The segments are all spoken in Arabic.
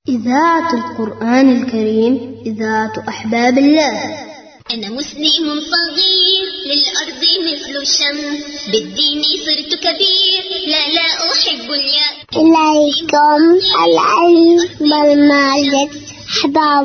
إذاعة القرآن الكريم، إذاعة أحباب الله. أنا مسلم صغير للأرض مثل الشمس، بالدين صرت كبير، لا أحب اليأس. إليكم العلم بالمعرفة أحباب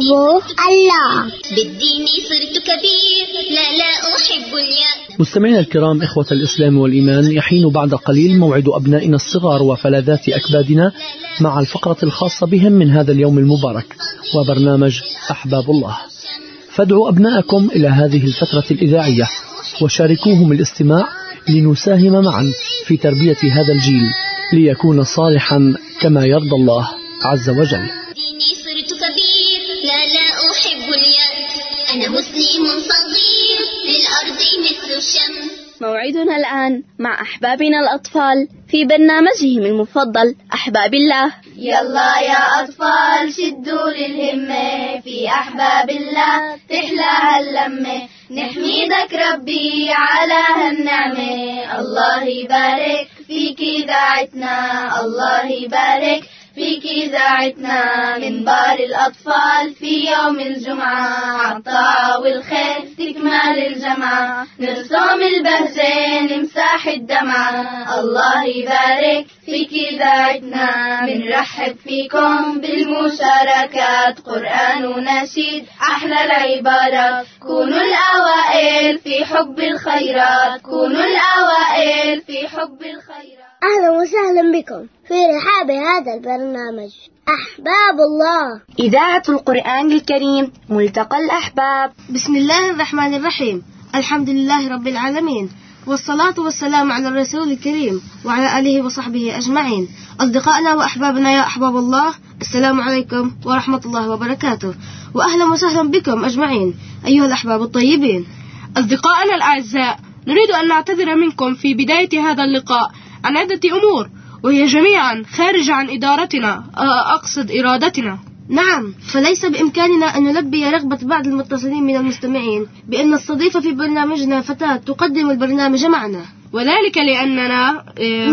الله، بالدين صرت كبير، لا أحب اليأس. مستمعينا الكرام، إخوة الإسلام والإيمان، يحين بعد قليل موعد أبنائنا الصغار وفلذات أكبادنا مع الفقرة الخاصة بهم من هذا اليوم المبارك وبرنامج أحباب الله. فادعوا أبناءكم إلى هذه الفترة الإذاعية وشاركوهم الاستماع لنساهم معا في تربية هذا الجيل ليكون صالحا كما يرضى الله عز وجل. صرت كبير، لا أحب اليأس. أنا مسلم صغير للأرض مثل الشمس. موعدنا الآن مع أحبابنا الأطفال في برنامجهم المفضل أحباب الله. يلا يا أطفال شدوا للهمة، في أحباب الله تحلى هاللمة، نحمدك ربي على هالنعمة. الله يبارك فيك إذاعتنا، الله يبارك فيك إذاعتنا. منبر الأطفال في يوم الجمعة، عالطاعة والخير تكمل الجمعة، نرسم البهجة نمسح الدمعة. الله يبارك فيك إذاعتنا، منرحب فيكم بالمشاركات، قرآن ونشيد أحلى العبارات. كونوا الأوائل في حب الخيرات، كونوا الأوائل في حب الخيرات. أهلا وسهلا بكم في رحاب هذا البرنامج أحباب الله، إذاعة القرآن الكريم، ملتقى الأحباب. بسم الله الرحمن الرحيم. الحمد لله رب العالمين، والصلاة والسلام على الرسول الكريم وعلى آله وصحبه أجمعين. أصدقائنا وأحبابنا يا أحباب الله، السلام عليكم ورحمة الله وبركاته، وأهلا وسهلا بكم أجمعين أيها الأحباب الطيبين. أصدقائنا الأعزاء، نريد أن نعتذر منكم في بداية هذا اللقاء عن عدة أمور، وهي جميعا خارجة عن إدارتنا، أقصد إرادتنا. نعم، فليس بإمكاننا أن نلبي رغبة بعض المتصلين من المستمعين بأن نستضيف في برنامجنا فتاة تقدم البرنامج معنا، وذلك لأننا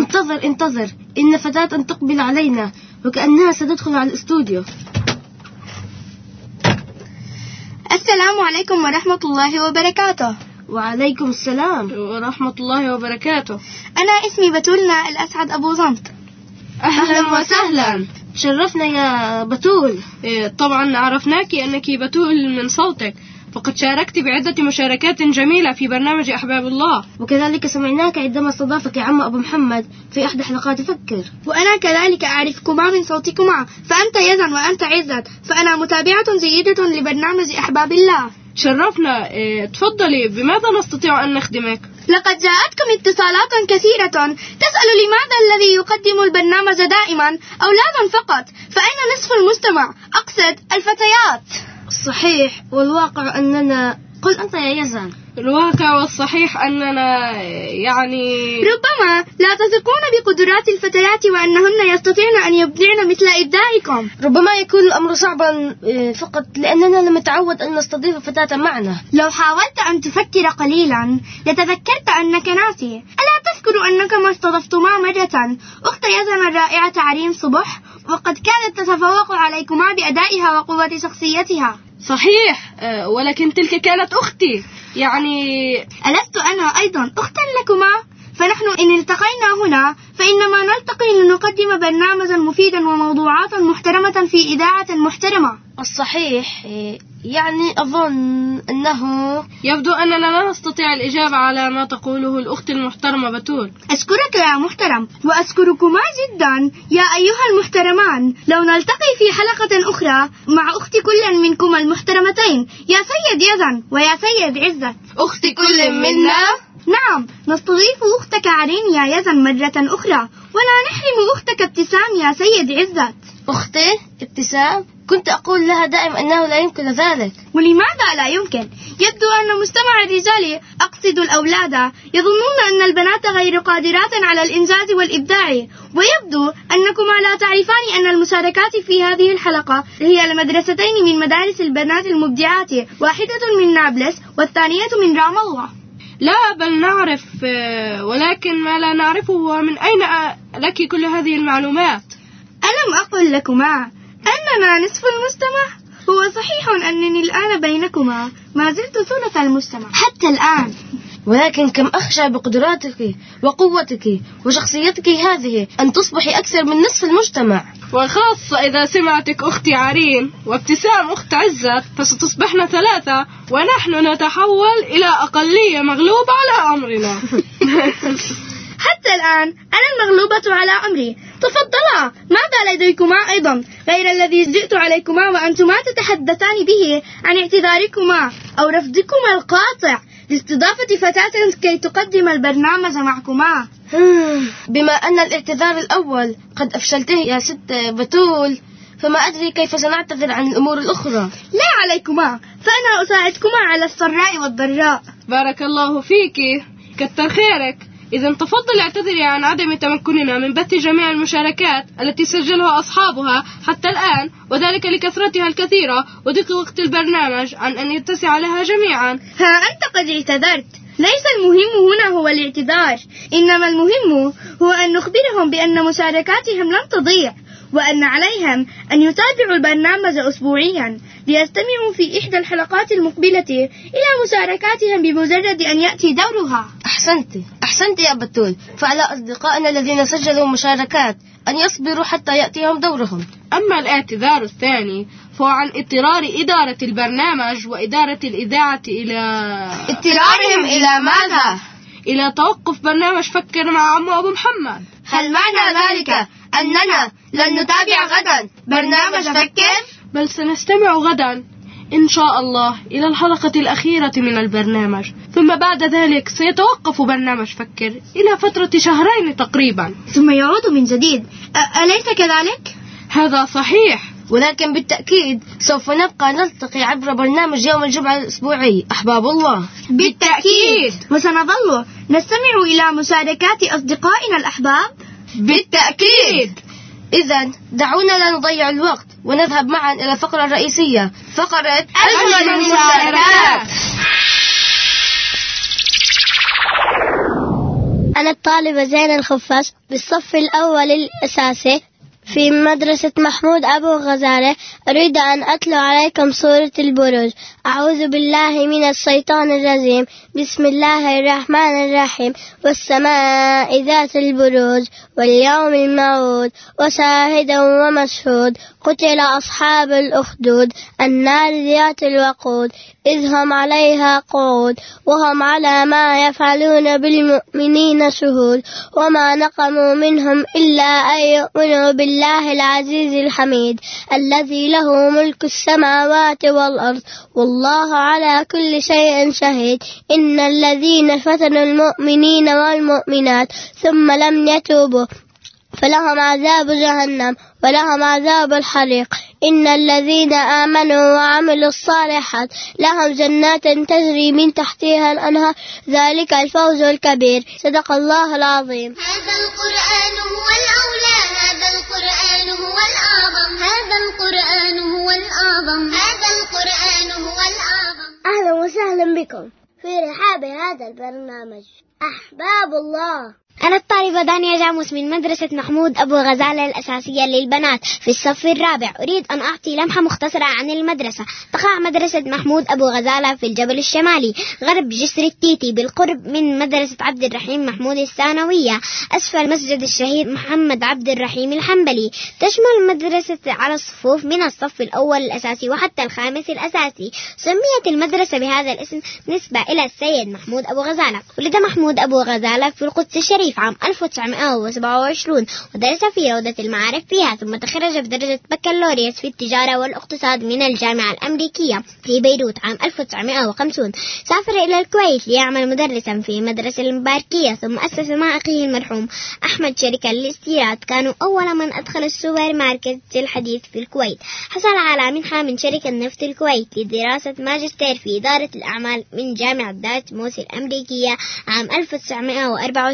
انتظر إن فتاة تقبل علينا وكأنها ستدخل على الاستوديو. السلام عليكم ورحمة الله وبركاته. وعليكم السلام ورحمة الله وبركاته. أنا اسمي بتولنا الأسعد أبو زنط. أهلا وسهلا، شرفنا يا بتول. طبعا عرفناك أنك بتول من صوتك، فقد شاركت بعدة مشاركات جميلة في برنامج أحباب الله، وكذلك سمعناك عندما استضافك عم أبو محمد في إحدى حلقات فكر. وأنا كذلك أعرفكما من صوتكما، فأنت يزن وأنت عزت، فأنا متابعة جيدة لبرنامج أحباب الله. شرفنا. تفضلي، بماذا نستطيع أن نخدمك؟ لقد جاءتكم اتصالات كثيرة تسأل لماذا الذي يقدم البرنامج دائما أولادا فقط، فأين نصف المجتمع؟ أقصد الفتيات. صحيح، والواقع أننا، قل أنت يا يزن. الواقع والصحيح أننا ربما لا تثقون بقدرات الفتيات وأنهن يستطيعن أن يبدعن مثل إبداعكم. ربما يكون الأمر صعبا فقط لأننا لم نتعود أن نستضيف فتاة معنا. لو حاولت أن تفكر قليلا لتذكرت أنك ناسي. ألا تذكر أنكما استضفتما مرة أخت يزن الرائعة عريم صبح، وقد كانت تتفوق عليكما بأدائها وقوة شخصيتها؟ صحيح، ولكن تلك كانت أختي. ألست أنا أيضا أختا لكما؟ فنحن إن التقينا هنا فإنما نلتقي لنقدم برنامجا مفيدا وموضوعات محترمة في إذاعة محترمة. الصحيح، أظن أنه يبدو أننا لا نستطيع الإجابة على ما تقوله الأخت المحترمة بتول. أشكرك يا محترم، وأشكركما جدا يا أيها المحترمان. لو نلتقي في حلقة أخرى مع أخت كل منكما المحترمتين، يا سيد يزن ويا سيد عزت. أخت كل منا؟ نعم، نستضيف أختك عرين يا يزن مرة أخرى، ولا نحرم أختك ابتسام يا سيد عزت. أختي ابتسام؟ كنت أقول لها دائما أنه لا يمكن ذلك. ولماذا لا يمكن؟ يبدو أن مجتمع الرجال، أقصد الأولاد، يظنون أن البنات غير قادرات على الإنجاز والإبداع، ويبدو أنكما لا تعرفان أن المشاركات في هذه الحلقة هي المدرستين من مدارس البنات المبدعات، واحدة من نابلس والثانية من رام الله. لا، بل نعرف، ولكن ما لا نعرفه هو من أين لك كل هذه المعلومات؟ ألم أقل لكما أننا أنا نصف المجتمع؟ هو صحيح أنني الآن بينكما ما زلت ثلث المجتمع حتى الآن، ولكن كم أخشى بقدراتك وقوتك وشخصيتك هذه أن تصبحي أكثر من نصف المجتمع، وخاصة إذا سمعتك أختي عرين وابتسام أخت عزت، فستصبحن ثلاثة ونحن نتحول إلى أقلية مغلوبة على أمرنا. حتى الآن أنا المغلوبة على أمري. تفضلا، ماذا لديكما أيضا غير الذي جئت عليكما وأنتما تتحدثان به عن اعتذاركما أو رفضكما القاطع لاستضافة فتاة كي تقدم البرنامج معكما؟ بما أن الاعتذار الأول قد أفشلته يا ست بتول، فما أدري كيف سنعتذر عن الأمور الأخرى. لا عليكما، فأنا أساعدكما على السراء والضراء. بارك الله فيك، كتر خيرك. إذا تفضل اعتذري عن عدم تمكننا من بث جميع المشاركات التي سجلها أصحابها حتى الآن، وذلك لكثرتها الكثيرة وضيق وقت البرنامج عن أن يتسع لها جميعا. ها أنت قد اعتذرت. ليس المهم هنا هو الاعتذار، إنما المهم هو أن نخبرهم بأن مشاركاتهم لن تضيع، وأن عليهم أن يتابعوا البرنامج أسبوعيا ليستمعوا في إحدى الحلقات المقبلة إلى مشاركاتهم بمجرد أن يأتي دورها. أحسنت يا بتول. فعلى أصدقائنا الذين سجلوا مشاركات أن يصبروا حتى يأتيهم دورهم. أما الاعتذار الثاني فهو عن اضطرار إدارة البرنامج وإدارة الإذاعة إلى اضطرارهم إلى ماذا؟ إلى توقف برنامج فكر مع عمو أبو محمد. هل معنى ذلك أننا لن نتابع غدا برنامج فكر؟ بل سنستمع غدا إن شاء الله إلى الحلقة الأخيرة من البرنامج، ثم بعد ذلك سيتوقف برنامج فكر إلى فترة شهرين تقريبا، ثم يعود من جديد. أليس كذلك؟ هذا صحيح، ولكن بالتأكيد سوف نبقى نلتقي عبر برنامج يوم الجمعة الأسبوعي أحباب الله. بالتأكيد. وسنظل نستمع إلى مشاركات أصدقائنا الأحباب. بالتأكيد. إذن دعونا لا نضيع الوقت ونذهب معا إلى الفقرة الرئيسية، فقرة أجمل المشاركات. أنا الطالبة زين الخفاش بالصف الأول الأساسي في مدرسة محمود أبو غزالة. أريد أن أتلو عليكم سورة البروج. أعوذ بالله من الشيطان الرجيم. بسم الله الرحمن الرحيم. والسماء ذات البروج واليوم الموعود وشاهد ومشهود. قتل أصحاب الأخدود النار ذات الوقود إذ هم عليها قعود وهم على ما يفعلون بالمؤمنين شهود. وما نقموا منهم إلا أن يؤمنوا بالله العزيز الحميد الذي له ملك السماوات والأرض والله على كل شيء شهيد. إن الذين فتنوا المؤمنين والمؤمنات ثم لم يتوبوا فلهم عذاب جهنم ولهم عذاب الحريق. إن الذين آمنوا وعملوا الصالحات لهم جنات تجري من تحتها الأنهار ذلك الفوز الكبير. صدق الله العظيم. هذا القرآن هو الأولى، هذا القرآن هو الأعظم، هذا القرآن هو الأعظم، هذا القرآن هو الأعظم. أهلا وسهلا بكم في رحاب هذا البرنامج أحباب الله. أنا الطالبة دانيا جاموس من مدرسة محمود أبو غزالة الأساسية للبنات في الصف الرابع. أريد أن أعطي لمحة مختصرة عن المدرسة. تقع مدرسة محمود أبو غزالة في الجبل الشمالي غرب جسر التيتي بالقرب من مدرسة عبد الرحيم محمود الثانوية أسفل مسجد الشهيد محمد عبد الرحيم الحنبلي. تشمل المدرسة على الصفوف من الصف الأول الأساسي وحتى الخامس الأساسي. سميت المدرسة بهذا الاسم نسبة إلى السيد محمود أبو غزالة. ولد محمود أبو غزالة في القدس الشريف عام 1927 ودرس في روضة المعارف فيها، ثم تخرج بدرجة بكالوريوس في التجارة والاقتصاد من الجامعة الأمريكية في بيروت عام 1950. سافر إلى الكويت ليعمل مدرسا في مدرسة المباركية، ثم أسس مع أخيه المرحوم أحمد شركة للاستيراد. كانوا أول من أدخل السوبر ماركت الحديث في الكويت. حصل على منحة من شركة نفط الكويت لدراسة ماجستير في إدارة الأعمال من جامعة دارتموث الأمريكية عام 1964.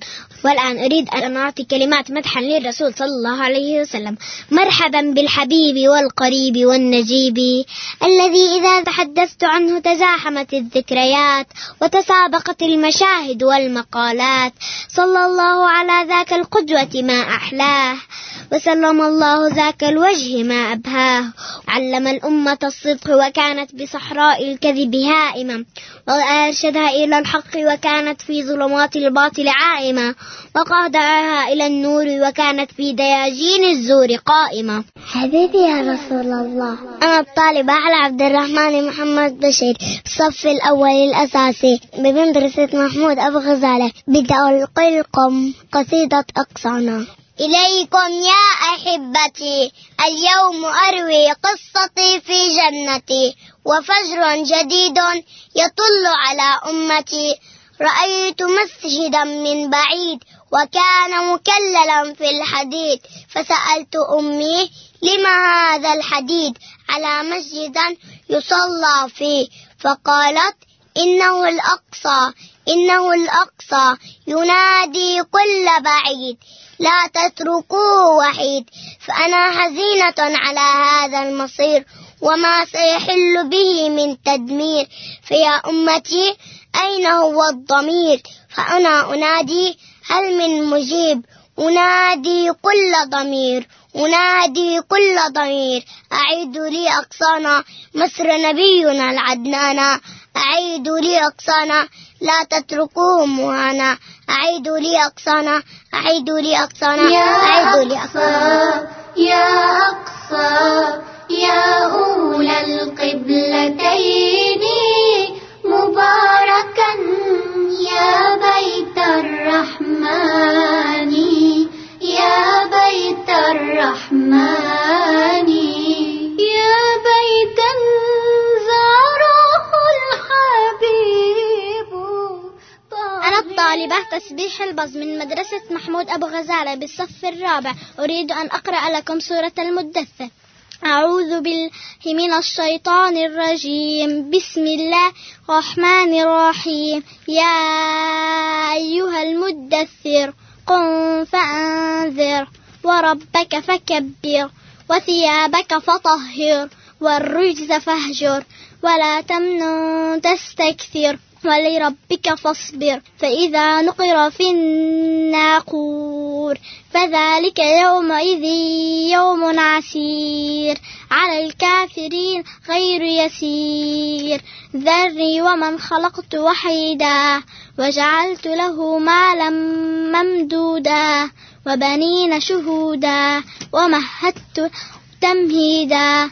والآن أريد أن أعطي كلمات مدحا للرسول صلى الله عليه وسلم. مرحبا بالحبيب والقريب والنجيب الذي إذا تحدثت عنه تزاحمت الذكريات وتسابقت المشاهد والمقالات. صلى الله على ذاك القدوة ما أحلاه، وسلم الله ذاك الوجه ما أبهاه. علم الأمة الصدق وكانت بصحراء الكذب هائمة، وأرشدها إلى الحق وكانت في ظلمات الباطل عائمة، وقادها إلى النور وكانت في دياجين الزور قائمة. حبيبي يا رسول الله، أنا الطالبة على عبد الرحمن محمد بشير الصف الأول الأساسي بمدرسة محمود أبو غزالة. بدأ ألقي لكم قصيدة أقصانا. إليكم يا أحبتي اليوم أروي قصتي في جنتي، وفجر جديد يطل على أمتي. رأيت مسجدا من بعيد وكان مكللا في الحديد، فسألت أمي لما هذا الحديد على مسجدا يصلى فيه، فقالت إنه الأقصى، إنه الأقصى ينادي كل بعيد، لا تتركوه وحيد. فأنا حزينة على هذا المصير وما سيحل به من تدمير. فيا أمتي أين هو الضمير؟ فأنا أنادي هل من مجيب؟ أنادي كل ضمير، أنادي كل ضمير. أعيدوا لي أقصانا مصر نبينا العدنانا، أعيدوا لي أقصانا لا تتركوه مهانا. أعيدوا لي أقصانا، أعيدوا لي أقصانا، أعيدوا لي أقصانا. يا أقصى يا أولى القبلتين مباركا يا بيت الرحمن، يا بيت الرحمن، يا بيتا زاره الحبيب. أنا الطالبة تسبيح البز من مدرسة محمود أبو غزالة بالصف الرابع. أريد أن أقرأ لكم سورة المدثر. أعوذ بالله من الشيطان الرجيم. بسم الله الرحمن الرحيم. يا أيها المدثر قم فأنذر وربك فكبر وثيابك فطهر والرجز فاهجر ولا تمنن تستكثر ولربك فاصبر. فإذا نقر في الناقور فذلك يومئذ يوم عسير على الكافرين غير يسير. ذرني ومن خلقت وحيدا وجعلت له مالا ممدودا وبنين شهودا ومهدت تمهيدا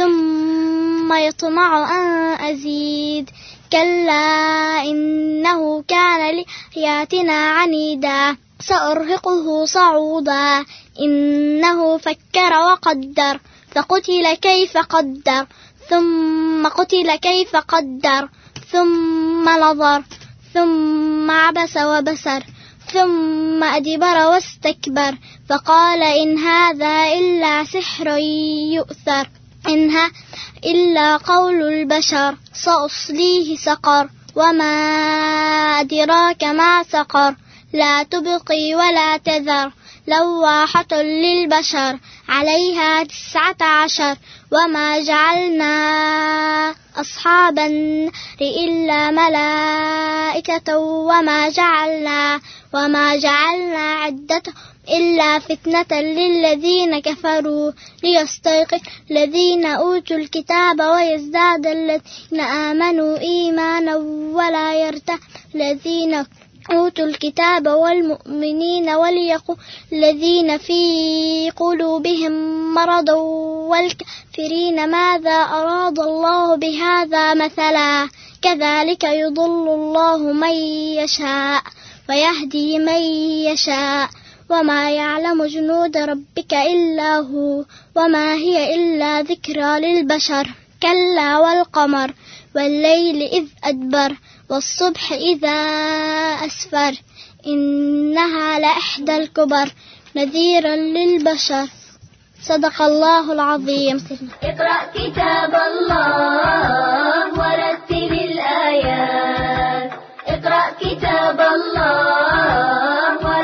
ثم يطمع أن أزيد كلا إنه كان لآياتنا عنيدا سأرهقه صعودا إنه فكر وقدر فقتل كيف قدر ثم قتل كيف قدر ثم نظر ثم عبس وبسر ثم أدبر واستكبر فقال إن هذا إلا سحر يؤثر إنها إلا قول البشر سأصليه سقر وما أدراك ما سقر لا تبقي ولا تذر لواحة للبشر عليها 19 وما جعلنا أصحاب النار إلا ملائكة وما جعلنا عدتهم إلا فتنة للذين كفروا ليستيقظ الذين أوتوا الكتاب ويزداد الذين آمنوا إيمانا ولا يرتاب الذين أوتوا الكتاب والمؤمنين وليقول الذين في قلوبهم مرض والكافرين ماذا أراد الله بهذا مثلا كذلك يضل الله من يشاء ويهدي من يشاء وما يعلم جنود ربك إلا هو وما هي إلا ذكرى للبشر كلا والقمر والليل إذ أدبر والصبح إذا أسفر إنها لإحدى الكبر نذيرا للبشر صدق الله العظيم. اقرأ كتاب الله ورتل الآيات اقرأ كتاب الله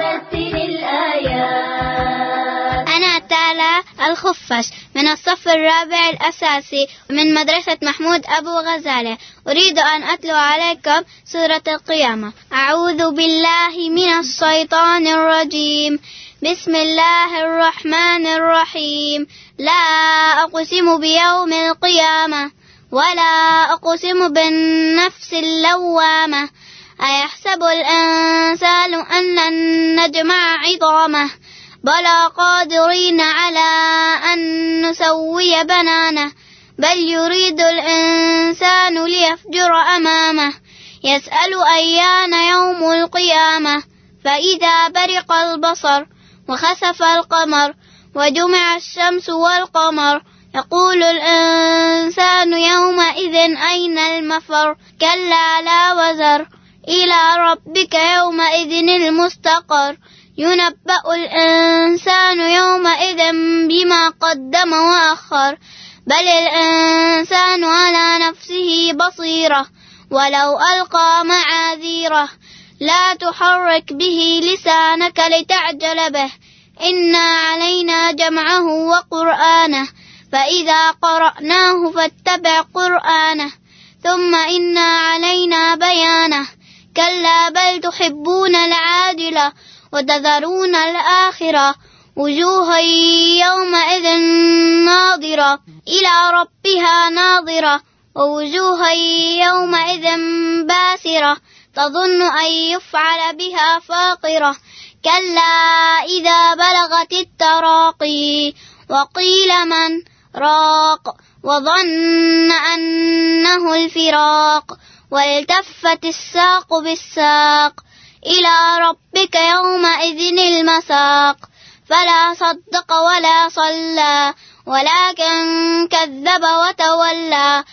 الخفاش من الصف الرابع الأساسي من مدرسة محمود أبو غزالة. أريد أن أتلو عليكم سورة القيامة. أعوذ بالله من الشيطان الرجيم. بسم الله الرحمن الرحيم. لا أقسم بيوم القيامة ولا أقسم بالنفس اللوامة. أيحسب الإنسان أن لن نجمع عظامه بلى قادرين على أن نسوي بنانه بل يريد الإنسان ليفجر أمامه يسأل أيان يوم القيامة فإذا برق البصر وخسف القمر وجمع الشمس والقمر يقول الإنسان يومئذ أين المفر كلا لا وزر إلى ربك يومئذ المستقر ينبأ الإنسان يومئذ بما قدم وأخر بل الإنسان على نفسه بصيرة ولو ألقى معاذيره لا تحرك به لسانك لتعجل به إنا علينا جمعه وقرآنه فإذا قرأناه فاتبع قرآنه ثم إنا علينا بيانه كلا بل تحبون العاجلة وتذرون الآخرة وجوه يومئذ ناظرة إلى ربها ناظرة ووجوه يومئذ باسرة تظن أن يفعل بها فاقرة كلا إذا بلغت التراقي وقيل من راق وظن أنه الفراق والتفت الساق بالساق إلى ربك يومئذ المساق فلا صدق ولا صلى ولكن كذب وتولى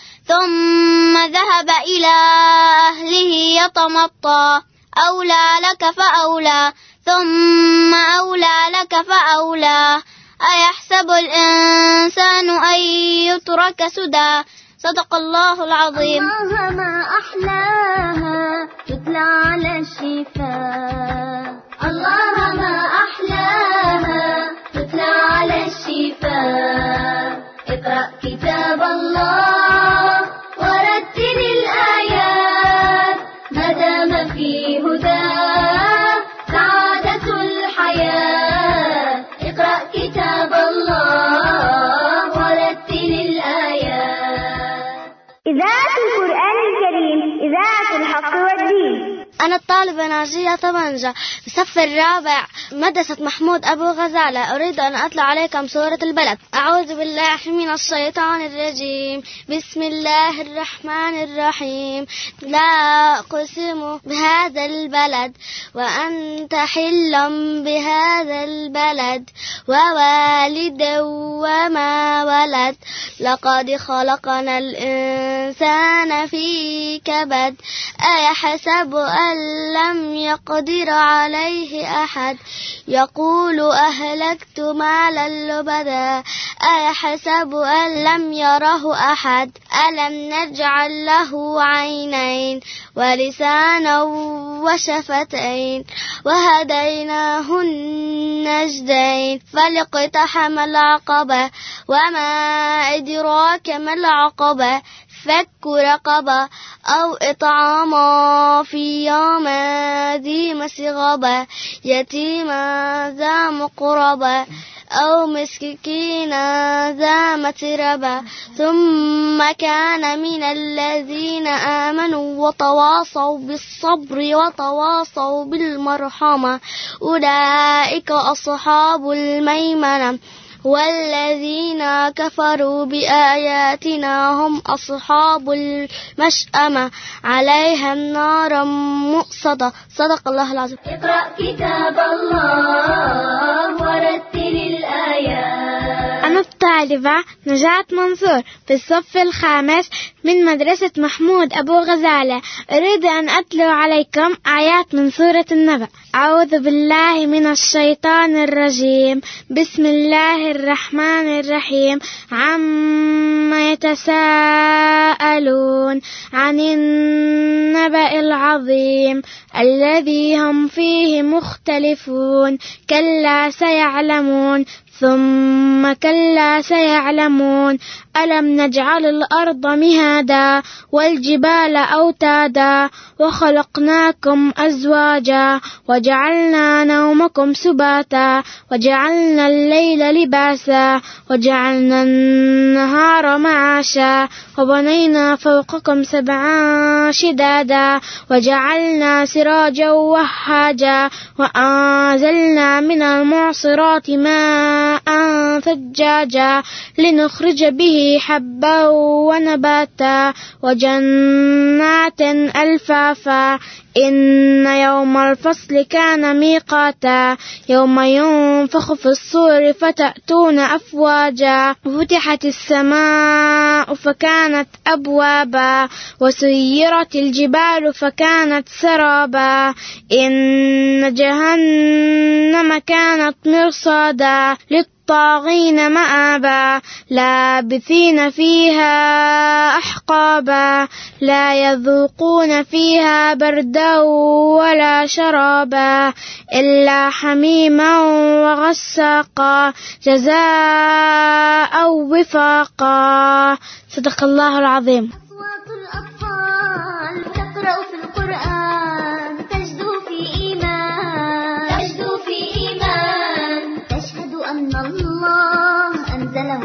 ثم ذهب إلى أهله يتمطى أولى لك فأولى ثم أولى لك فأولى أيحسب الإنسان أن يترك سدى صدق الله العظيم. الله ما أحلاها تتلى على الشفاء الله ما أحلاها تتلى على الشفاء اقرأ كتاب الله ورتل الآيات ما دام في هداه سعادة الحياة اقرأ كتاب الله ورتل الآيات. إذاعة القرآن الكريم إذاعة الحق والدين. أنا الطالبة ناجية طبنجة في الصف الرابع مدرسة محمود أبو غزالة. أريد أن أتلو عليكم سورة البلد. أعوذ بالله من الشيطان الرجيم. بسم الله الرحمن الرحيم. لا أقسم بهذا البلد وأنت حل بهذا البلد ووالد وما ولد لقد خلقنا الإنسان في كبد أيحسب أن لم يقدر عليه أحد يقول أهلكت مالا لبدا أيحسب أن لم يره أحد ألم نجعل له عينين ولسانا وشفتين وهديناه النجدين فلاقتحم العقبة وما أدراك ما العقبة فك رقبة أو إطعاما في يوم ذي مسغبة يتيما ذا مقربة أو مسكينا ذا متربة ثم كان من الذين آمنوا وتواصوا بالصبر وتواصوا بالمرحمة أولئك أصحاب الميمنة والذين كفروا بآياتنا هم أصحاب المشأمة عليها النار مؤصدة صدق الله العظيم. اقرأ كتاب الله ورتل الآيات. أنا الطالبة نجاة منصور في الصف الخامس من مدرسة محمود أبو غزالة. أريد أن أتلو عليكم آيات من سورة النبأ. أعوذ بالله من الشيطان الرجيم. بسم الله الرحمن الرحيم. عما ثم يتساءلون عن النبأ العظيم الذي هم فيه مختلفون كلا سيعلمون ثم كلا سيعلمون ألم نجعل الأرض مهادا والجبال أوتادا وخلقناكم أزواجا وجعلنا نومكم سباتا وجعلنا الليل لباسا وجعلنا النهار معاشا وبنينا فوقكم 7 شدادا وجعلنا سراجا وهاجا وأنزلنا من المعصرات ماء ثجاجا لنخرج به حبا ونباتا وجنات ألفافا إن يوم الفصل كان ميقاتا يوم ينفخ في الصور فتأتون أفواجا فتحت السماء فكانت أبوابا وسيرت الجبال فكانت سرابا إن جهنم كانت مرصادا للطاغين مآبا لابثين فيها أحقابا لا يذوقون فيها بردا ولا شرابا إلا حميما وغساقا جزاء وفاقا. صدق الله العظيم. أصوات الأطفال تقرأ في القرآن تجدو في إيمان تشهد أن الله أنزله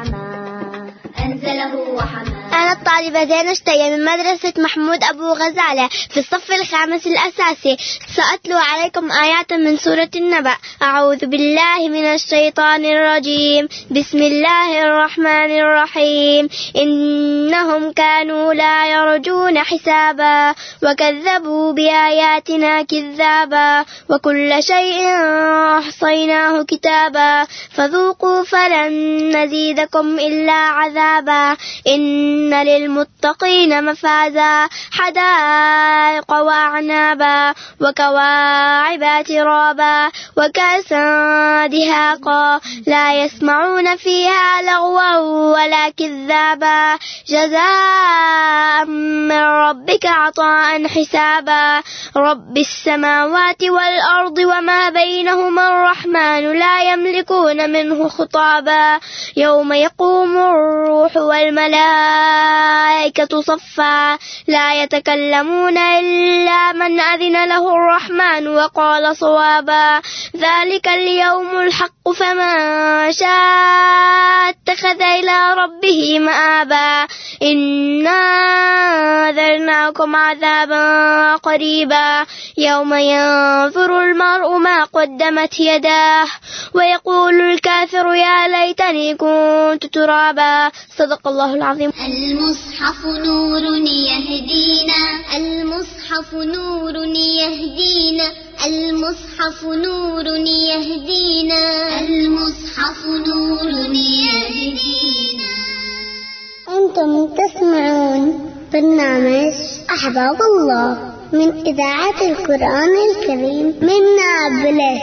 وحماه. أنا الطالبة زينة شتية من مدرسة محمود أبو غزالة في الصف الخامس الأساسي. سأتلو عليكم آيات من سورة النبأ. أعوذ بالله من الشيطان الرجيم. بسم الله الرحمن الرحيم. إنهم كانوا لا يرجون حسابا وكذبوا بآياتنا كذابا وكل شيء أحصيناه كتابا فذوقوا فلن نزيدكم إلا عذابا. إن للمتقين مفازا حدائق وأعنابا وكواعب ترابا وكأسا دهاقا لا يسمعون فيها لغوا ولا كذابا جزاء من ربك عطاء حسابا. رب السماوات والأرض وما بينهما الرحمن لا يملكون منه خطابا. يوم يقوم الروح والملائكة صفا لا يتكلمون إلا من أذن له الرحمن وقال صوابا. ذلك اليوم الحق فمن شاء اتخذ إلى ربه مآبا. إنا أنذرناكم عذابا قريبا يوم ينظر المرء ما قدمت يداه ويقول الكافر يا ليتني كنت ترابا. صدق الله العظيم. المصحف نور يهدينا المصحف نور يهدينا المصحف نور يهدينا المصحف نور يهدينا. أنتم تسمعون برنامج أحباب الله من إذاعة القرآن الكريم من نابلس.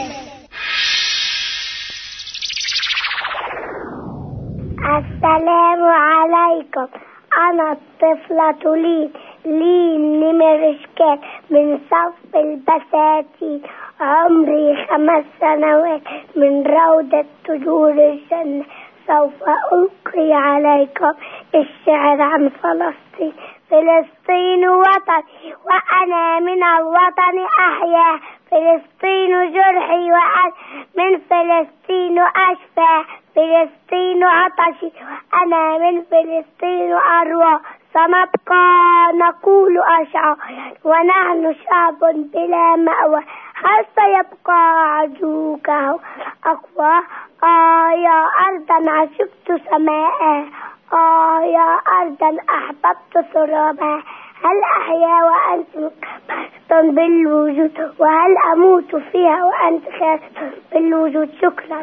السلام عليكم. أنا الطفلة لين نمرشكات من صف البساتين. عمري 5 سنوات من روضة طيور الجنة. سوف ألقي عليكم الشعر عن فلسطين. فلسطين وطني وأنا من الوطن أحيا. فلسطين جرحي وأنا من فلسطين أشفى. فلسطين عطشي أنا من فلسطين أروى. سنبقى نقول أشعار ونحن شعب بلا مأوى. هل سيبقى عدوك أقوى؟ يا أرضا عشقت سماء. يا أرضا أحببت سرابا. هل أحيا وأنت مكبرة بالوجود وهل أموت فيها وأنت خاسر بالوجود. شكرا.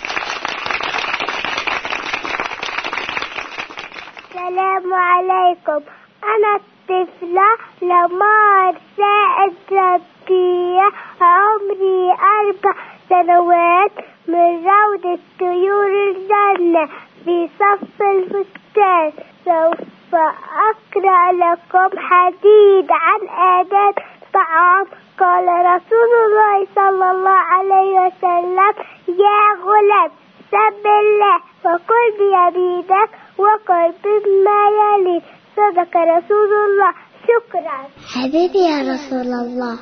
السلام عليكم. أنا الطفلة لمار ساعد ربية. عمري 4 سنوات من روضة طيور الجنة في صف الفستان. الإنسان. سوف أقرأ لكم حديث عن آداب الطعام. قال رسول الله صلى الله عليه وسلم: يا غلام سب الله وكل بيمينك وكل مما يليك. صدق رسول الله. شكرا حبيبي يا رسول الله.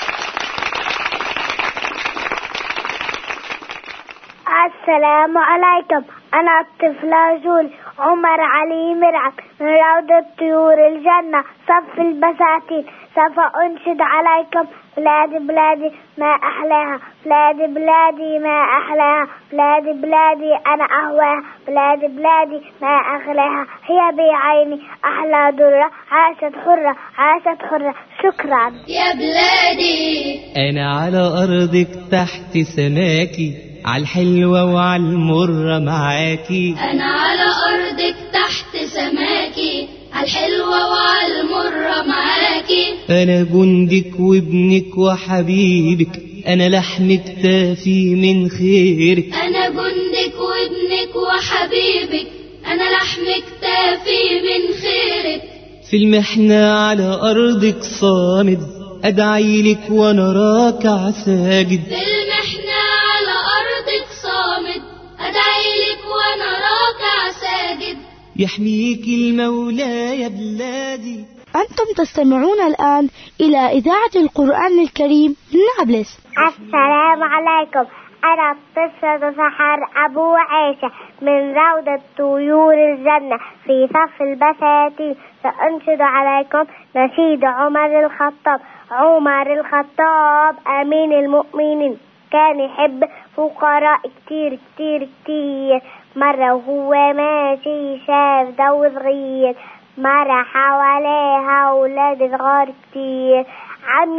السلام عليكم. أنا الطفلة جول عمر علي مرعب من روضة طيور الجنة صف البساتين. سوف أنشد عليكم: بلادي بلادي ما أحلاها، بلادي بلادي ما أحلاها، بلادي بلادي أنا أهواها، بلادي بلادي ما أغلاها، هي بعيني أحلى درة، عاشت حرة عاشت حرة. شكرا يا بلادي. أنا على أرضك تحت سماكي، عالحلوة وعالمرة معاكي. أنا على أرضك تحت سماكي، عالحلوة وعالمرة معاكي. أنا جندك وابنك وحبيبك، أنا لحمك تافي من خيرك. أنا جندك وابنك وحبيبك، أنا لحمك تافي من خيرك. في المحنة على أرضك صامد، أدعيلك وأنا راكع ساجد. في المحنة على أرضك صامد، أدعيلك وأنا راكع ساجد. يحميك المولى يا بلادي. أنتم تستمعون الآن إلى إذاعة القرآن الكريم من نابلس. السلام عليكم. أنا الطفلة سحر أبو عيشة من روضة طيور الجنة في صف البساتين. سأنشد عليكم نشيد عمر الخطاب. عمر الخطاب أمين المؤمنين، كان يحب فقراء كتير كتير كتير. مرة وهو ماشي شاف ضو صغير، مرة حواليها أولاد صغار كتير. عم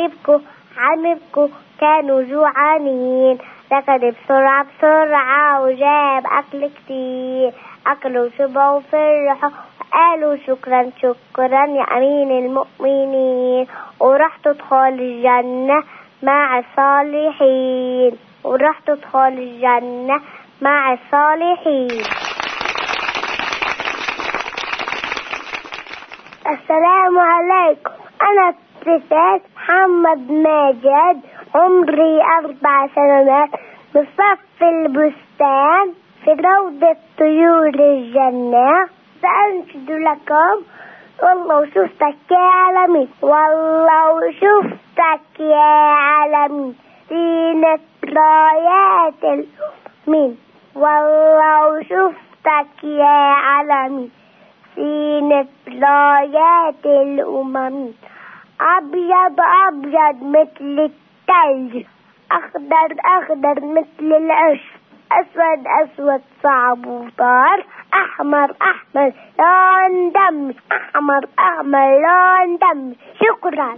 يبكوا كانوا جوعانين. ركض بسرعة بسرعة وجاب أكل كتير. أكلوا وشبعوا وفرحوا وقالوا شكرا شكرا يا أمين المؤمنين. وراح تدخل الجنة مع الصالحين. وراح تدخل الجنة مع الصالحين. السلام عليكم. أنا الطفل محمد ماجد عمري 4 سنوات من صف البستان في روضة طيور الجنة. سأنشد لكم: والله وشفتك يا عالمي، والله وشفتك يا عالمي، زينة رايات الأمين. والله وشفتك يا عالمي، زينة رايات الأمم. أبيض أبيض مثل التلج، أخضر أخضر مثل العش، أسود أسود صعب وطار، أحمر أحمر لون دم، أحمر أحمر لون دم. شكرا.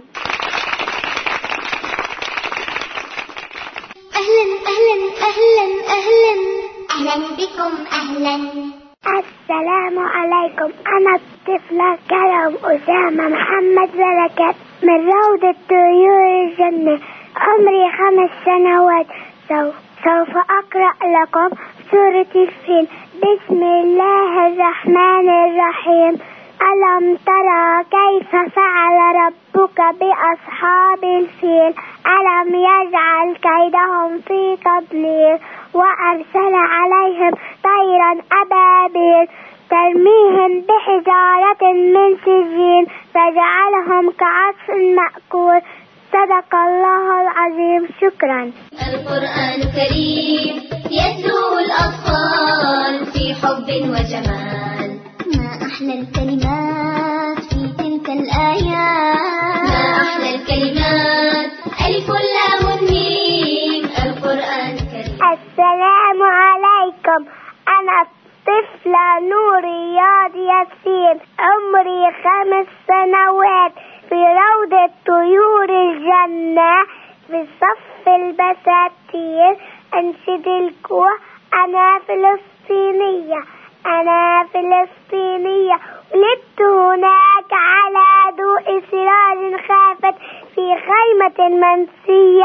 أهلا أهلا أهلا أهلا أهلا بكم أهلا. السلام عليكم. أنا الطفلة كرم أسامة محمد بركات من روضة طيور الجنة. عمري 5 سنوات. سوف أقرأ لكم سورة الفيل. بسم الله الرحمن الرحيم. ألم ترى كيف فعل ربك بأصحاب الفيل؟ ألم يجعل كيدهم في تضليل وأرسل عليهم طيرا أبابيل ترميهم بحجارة من سجيل فجعلهم كعصف مأكول. صدق الله العظيم. شكرا. القرآن الكريم يتلو الأطفال في حب وجمال. ما أحلى الكلمات في تلك الآيات، ما أحلى الكلمات ألف لام ميم. القرآن الكريم. السلام عليكم. أنا الطفلة نور رياض ياسين عمري 5 سنوات في روضة طيور الجنة في صف البساتين. أنشد الكوة: أنا فلسطينية أنا فلسطينية، ولدت هناك على ضوء سراج خافت في خيمة منسية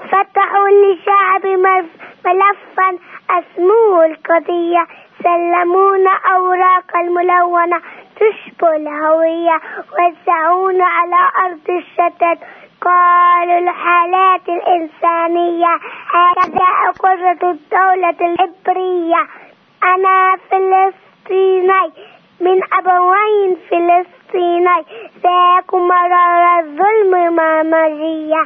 فتحوا للشعب ملفا اسمه القضية، سلمونا أوراق الملونة تشبه الهوية، وزعونا على أرض الشتات، قالوا الحالات الإنسانية، هكذا قرة الدولة العبرية. أنا فلسطيني من أبوين فلسطيني، ذاك مرار الظلم مامجية،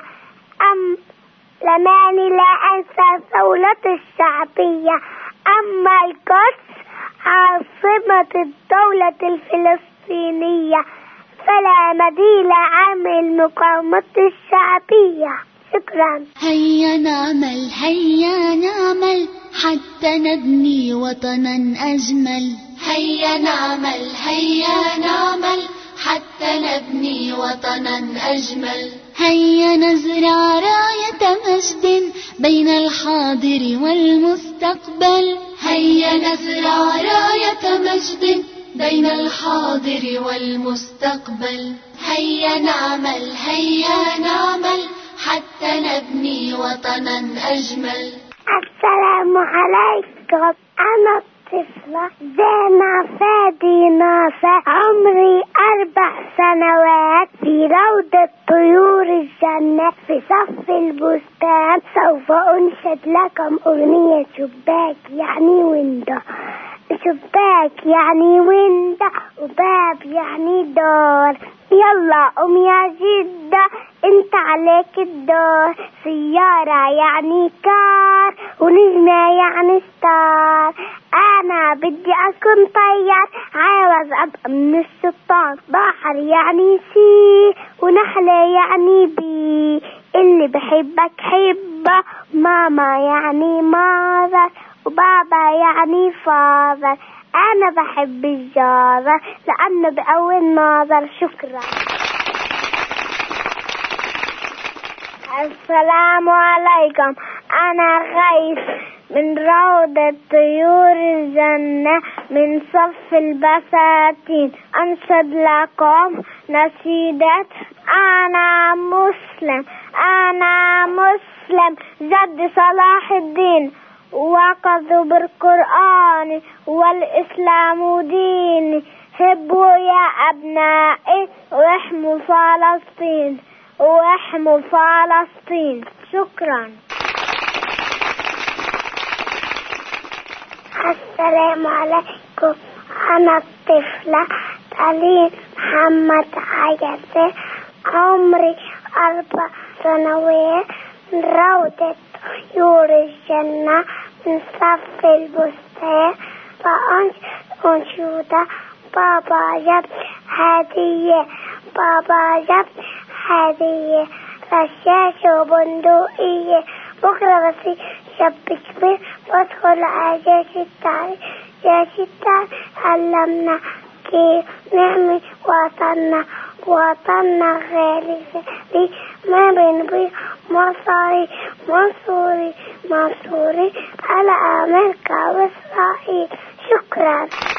لماني لا أنسى ثورة الشعبية. أما القدس عاصمة الدولة الفلسطينية، فلا بديل عن المقاومة الشعبية. شكرا. هيا نعمل حتى نبني وطنا أجمل. هيا نعمل حتى نبني وطنا أجمل. هيا نزرع راية مجد بين الحاضر والمستقبل. هيا نزرع راية مجد بين الحاضر والمستقبل. هيا نعمل حتى نبني وطنا أجمل. السلام عليكم، أنا الطفلة زينة فادي ناصر، عمري 4 سنوات، في روضة طيور الجنة في صف البستان. سوف أنشد لكم أغنية شباك يعني ويندو. شباك يعني ويندو، وباب يعني دار. يلا قوم يا جدة انت عليك الدور. سيارة يعني كار، ونجمة يعني ستار. انا بدي اكون طيار، عاوز ابقى من الشيطان. بحر يعني سي، ونحلة يعني بي. اللي بحبك حبه، ماما يعني ماذر، وبابا يعني فاذر. انا بحب الجارة لانه بقوي النظر. شكرا. السلام عليكم، انا غيث من روضة طيور الجنة من صف البساتين. انشد لكم نشيدة انا مسلم جد صلاح الدين، وقضوا بالقرآن والإسلام ديني. هبوا يا أبنائي واحموا فلسطين. شكرا. السلام عليكم، أنا الطفلة تالين محمد عيسى، عمري 4 سنوات، من روضة طيور الجنة من صف البستان. فأنشودة بابا جاب هدية رشاش وبندقية. بكرة بس شاب كبير بدخل على جيش التعليم. علمنا كيف نعمل وطننا غالي ما بنبيع مصوري على أمريكا وإسرائيل. شكرا.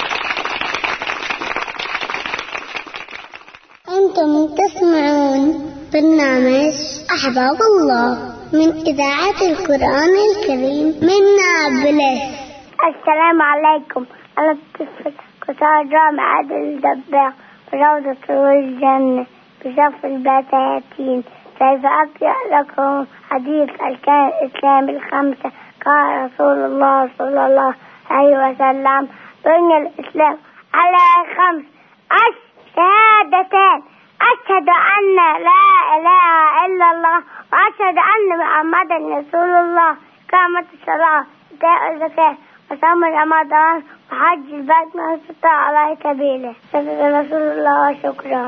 أنتم تسمعون برنامج أحباب الله من إذاعة القرآن الكريم من نابلس. السلام عليكم، أنا الطفل قطار جامع عادل الدباغ في روضة طيور الجنة بصف البساتين. سوف أقرأ لكم حديث أركان الإسلام ال5. قال رسول الله صلى الله عليه وسلم: بني الإسلام على 5 شهادتين، أشهد أن لا إله إلا الله وأشهد أن محمدا رسول الله، إقامة الصلاة، إيتاء الزكاة، وصوم رمضان، وحج البيت من استطاع عليه سبيله. صدق رسول الله. شكرا.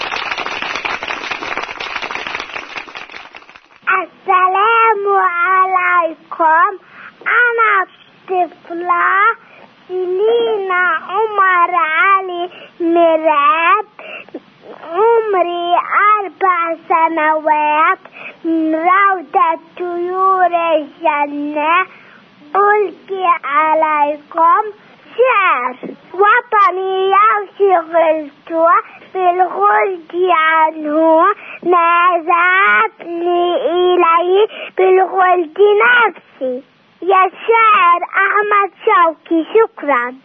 السلام عليكم، أنا الطفلة سيلينا عمر علي مراد، عمري 4 سنوات، من روضة طيور الجنة. ألقي عليكم شعر وطني يمشي غلته في الخلد عنه، نازعت لي إليه بالخلد نفسي. يا الشاعر أحمد شوقي. شكرا.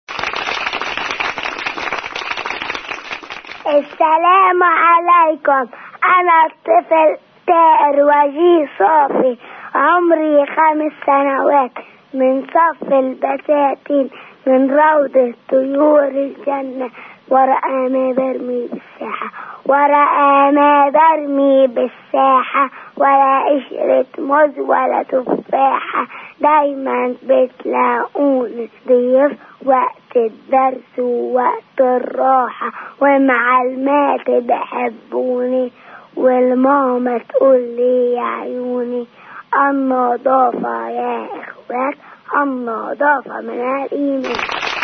السلام عليكم. أنا الطفل طائر وجيه صافي، عمري 5 سنوات، من صف البساتين، من روضة طيور الجنة، ورقة ما برمي بالساحة، ورقة ما برمي بالساحة، ولا قشرة موز ولا تفاحة، دايما بتلاقوني ضيف وقت الدرس ووقت الراحة، ومعلمات بحبوني، والماما تقول لي يا عيوني النظافة يا إخوات، النظافة من الإيمان.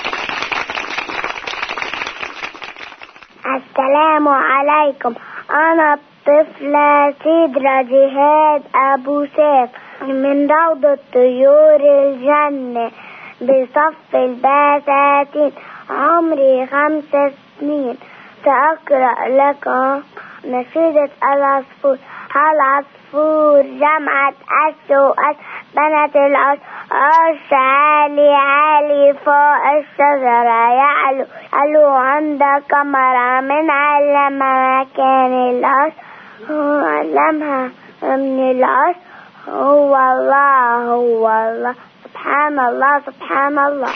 السلام عليكم. أنا الطفلة سدرة جهاد أبو سيف، من روضة طيور الجنة، بصف البساتين، عمري 5 سنين. سأقرأ لك نشيدة العصفور. العصفور جمعت أس بنت العصر، عرش عالي عالي فوق الشجرة يعلو، قالوا عندك قمرة من علم مكان العصر، هو علمها من العصر، هو الله هو الله، سبحان الله سبحان الله.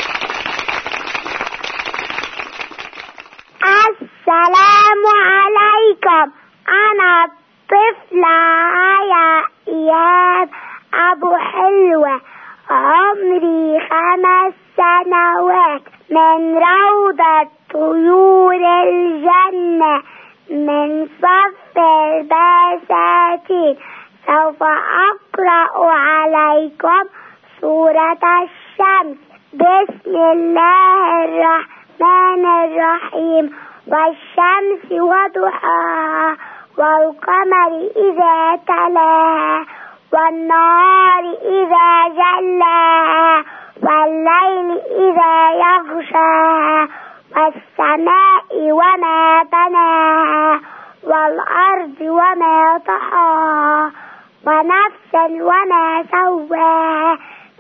السلام عليكم. أنا الطفلة آية إياد أبو حلوة، عمري 5 سنوات، من روضة طيور الجنة، من صف البساتين. سوف أقرأ عليكم سورة الشمس. بسم الله الرحمن الرحيم. والشمس وضحاها، والقمر إذا تلاها، والنهار إذا جلاها، والليل إذا يغشاها، والسماء وما بناها، والأرض وما طحاها، ونفسا وما سواها،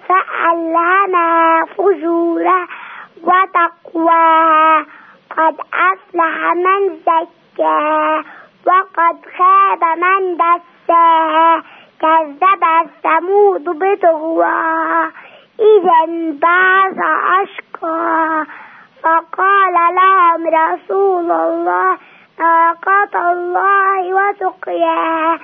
فألهمها فجورها وتقواها. قد أفلح من زكاها، وقد خاب من دساها. كذب ثمود بطغواها، إذا انبعث أشقاها، فقال لهم رسول الله ناقة الله وسقياها،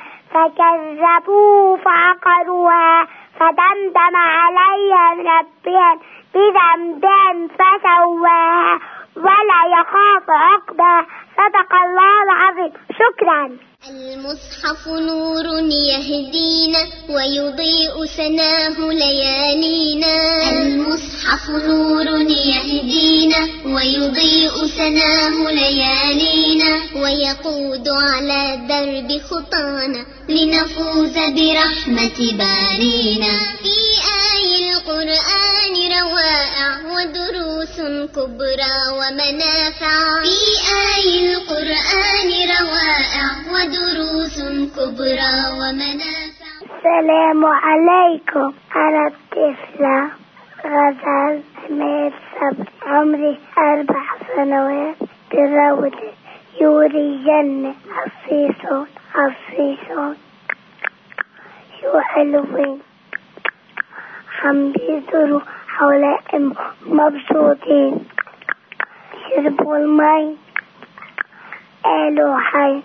فكذبوه فعقروها، فدمدم عليهم ربهم بذنبهم فسواها، ولا يخاف عقباها. صدق الله العظيم. شكرا. المصحف نور يهدينا ويضيء سناه ليالينا. المصحف نور يهدينا ويضيء سناه ليالينا، ويقود على درب خطانا لنفوز برحمة بارينا. في آي القرآن روائع ودروس كبرى ومنافع. في آي القرآن روائع ودروس كبرى ومنافع. السلام عليكم. أنا الطفلة غزال حميد صبري، عمري 4 سنوات، بروضة يوري جنة. الصيصون الصيصون شو حلوين، عم بيدوروا حول مبسوطين، شربوا المي قالوا حي،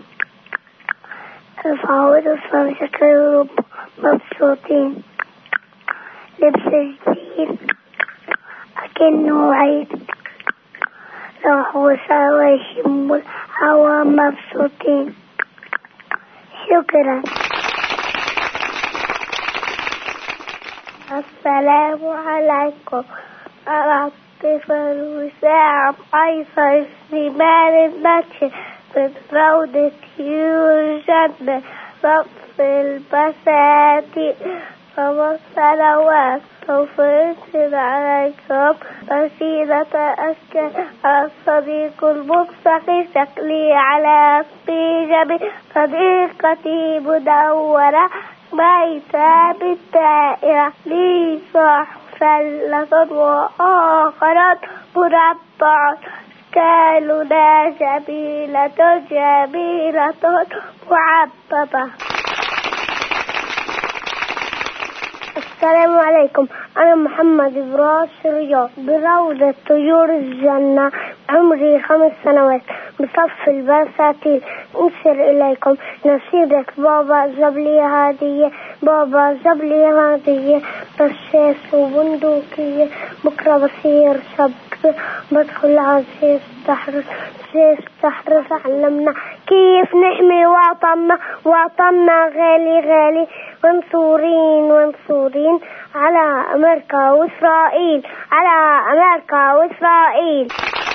رفعوا راسهم شكلوا مبسوطين، لبس جديد أكنه عيد، راحوا سوا يشموا الهوا مبسوطين. شكرا. السلام عليكم. أنا الطفل وسام أيسر سليمان البكر، من روضة طيور الجنة، صف البساتين، 5 سنوات، سوف أرسل عليكم رسيلة أشكال الصديق المبصق شكلي على الطيجب صديقتي مدورة بيتا بالدائرة لي صاحب مثلث وآخرات مربعة أشكالنا جميلة معببة. السلام عليكم، أنا محمد إبراهيم رياض بروضة طيور الجنة، عمري 5 سنوات بصف البساتين. أنشر إليكم نشيدك بابا جاب لي هدية، بابا جاب لي هدية رشاش وبندقية، بكرة بصير شاب بدخل على جيش تحرس علمنا كيف نحمي وطننا غالي غالي، منصورين على أمريكا وإسرائيل، على أمريكا وإسرائيل.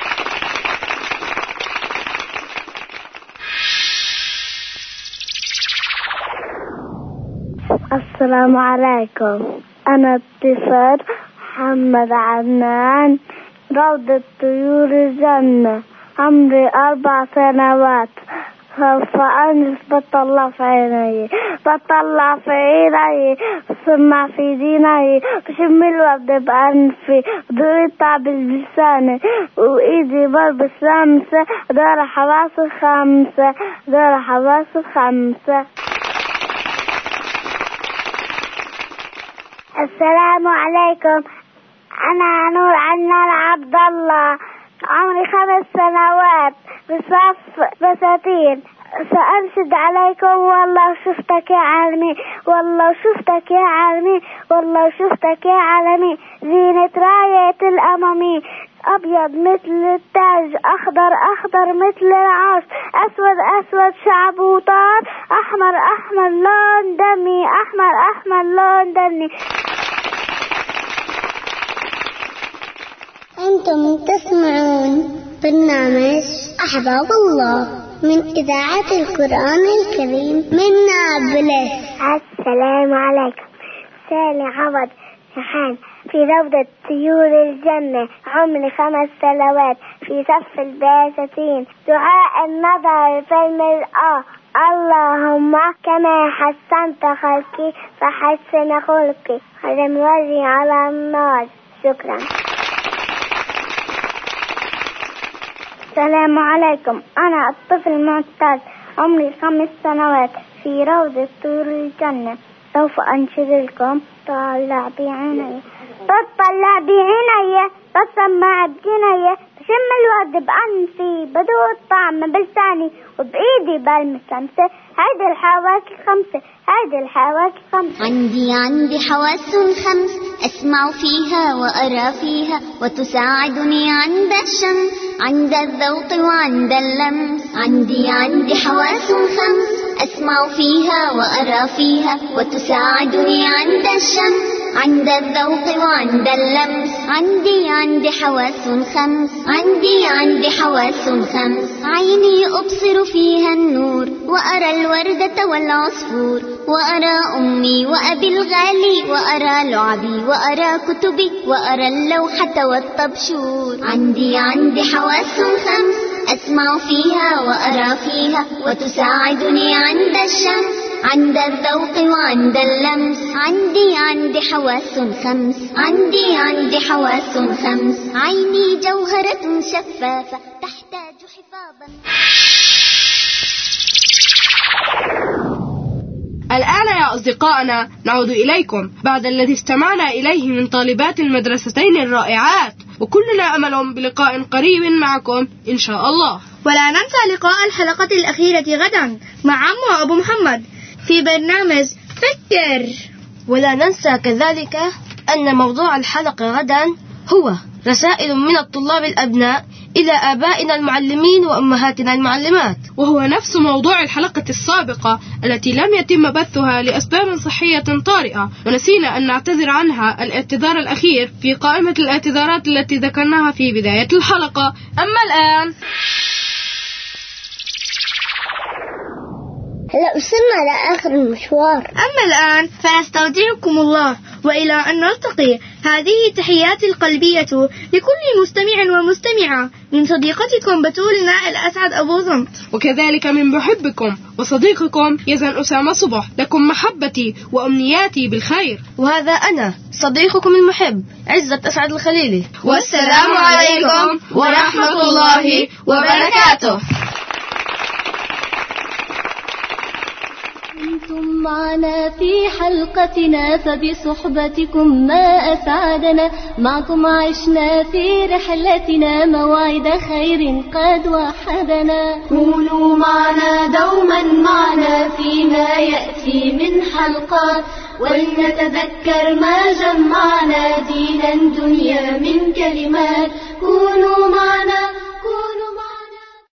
السلام عليكم، أنا ابتسام محمد عدنان، روضة طيور الجنة، عمري 4 سنوات. فأنس بطلع في عيني سمع في ديني، بشم الورد بأنفي ضريطة باللسان وإيدي بلبس لمسة، دار حواس 5. السلام عليكم، أنا نور عنان عبد الله، عمري 5 سنوات بصف بساتين. سأنشد عليكم والله شفتك يا عالمي، والله شفتك يا عالمي، والله شفتك يا عالمي، زينة راية الأمامي، أبيض مثل التاج، أخضر مثل العرش، أسود شعب وطار، أحمر لون دمي، أحمر لون دمي. أنتم تسمعون برنامج أحباب الله من إذاعة القرآن الكريم من نابلس. السلام عليكم، سالي عوض ريحان في روضة طيور الجنة، عمري 5 سنوات في صف البساتين. دعاء النظر في المرآة، اللهم كما حسنت خلقي فحسن خلقي، هذا وجهي على النار. شكرا. السلام عليكم، أنا الطفل معتز، عمري 5 سنوات في روضة طيور الجنة. سوف أنشد لكم طلع بعيني، بسمع بجنيه، بشم الورد بأنفي، بدوق الطعم بلساني وبإيدي بلمس لمسة، هيدي الحواس 5. عندي حواس 5 أسمع فيها وأرى فيها وتساعدني عند الشم، عند الذوق وعند اللمس. عندي حواس 5 أسمع فيها وأرى فيها وتساعدني عند الشم، عند الذوق وعند اللمس. عندي حواس 5 عندي حواس 5. عيني أبصر فيها النور وأرى الوردة والعصفور، وأرى أمي وأبي الغالي، وأرى لعبي وأرى كتبي، وأرى اللوحة والطبشور. عندي حواس 5 أسمع فيها وأرى فيها وتساعدني عند الشم، عند الذوق وعند اللمس. عندي حواس 5 عندي حواس 5. عيني جوهرة شفافة تحتاج حفاظا. الآن يا أصدقائنا نعود إليكم بعد الذي استمعنا إليه من طالبات المدرستين الرائعات، وكلنا أمل بلقاء قريب معكم إن شاء الله. ولا ننسى لقاء الحلقة الأخيرة غدا مع عمو أبو محمد في برنامج فكر. ولا ننسى كذلك أن موضوع الحلقة غدا هو رسائل من الطلاب الأبناء إلى آبائنا المعلمين وأمهاتنا المعلمات، وهو نفس موضوع الحلقة السابقة التي لم يتم بثها لأسباب صحية طارئة، ونسينا أن نعتذر عنها الاعتذار الأخير في قائمة الاعتذارات التي ذكرناها في بداية الحلقة. أما الآن هلا وصلنا لآخر المشوار. أما الآن فنستودعكم الله، وإلى أن نلتقي. هذه تحياتي القلبية لكل مستمع ومستمعة من صديقتكم بتول نائل أسعد أبو زنط، وكذلك من محبكم وصديقكم يزن أسامة صبح. لكم محبتي وأمنياتي بالخير. وهذا أنا صديقكم المحب عزة أسعد الخليلي، والسلام عليكم ورحمة الله وبركاته. كنتم معنا في حلقتنا فبصحبتكم ما أسعدنا، معكم عشنا في رحلتنا موعد خير قد وحدنا. كونوا معنا دوما معنا فيما يأتي من حلقات، ولنتذكر ما جمعنا دينا دنيا من كلمات. كونوا معنا